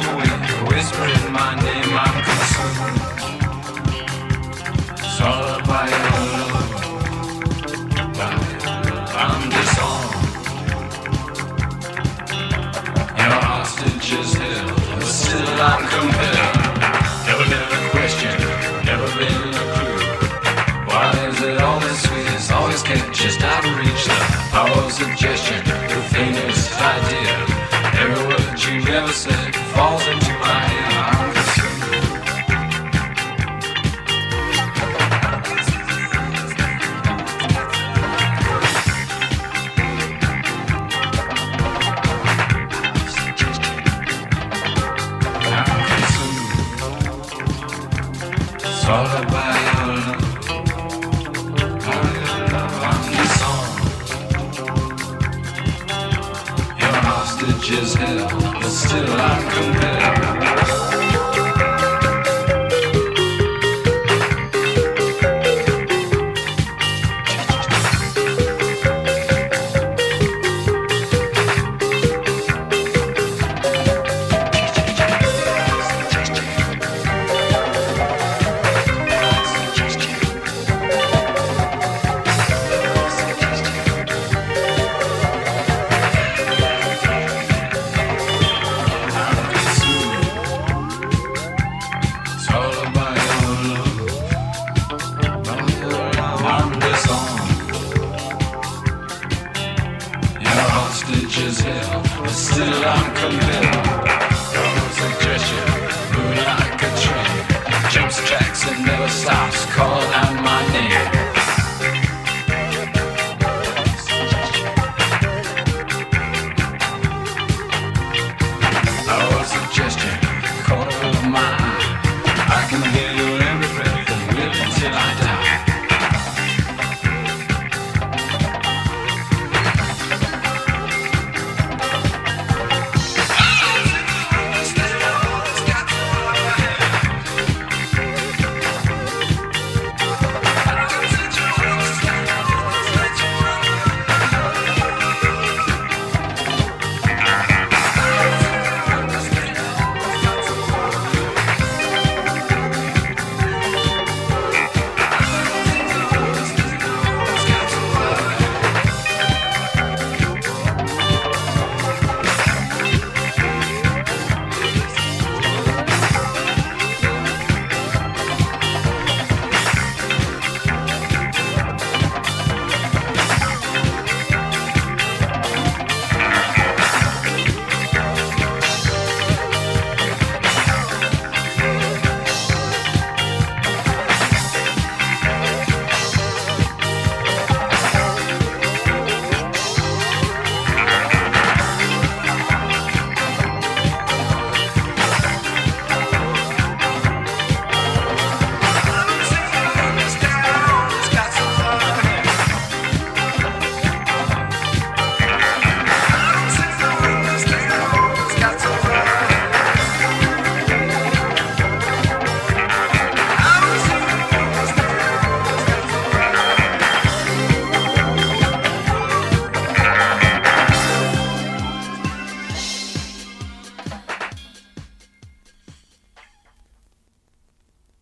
away, whispering my name, I'm consumed. Swallowed by your love, I'm disarmed. Your hostage is held, but still I'm compelled. Never been a question, never been a clue. Why is it always sweet, it's always kept just out of reach? The power of suggestion, the faintest idea. Every word you never said falls into my head. I'm consumed. Swallowed by your love, I'm disarmed. Your hostage is held, but still I'm compelled.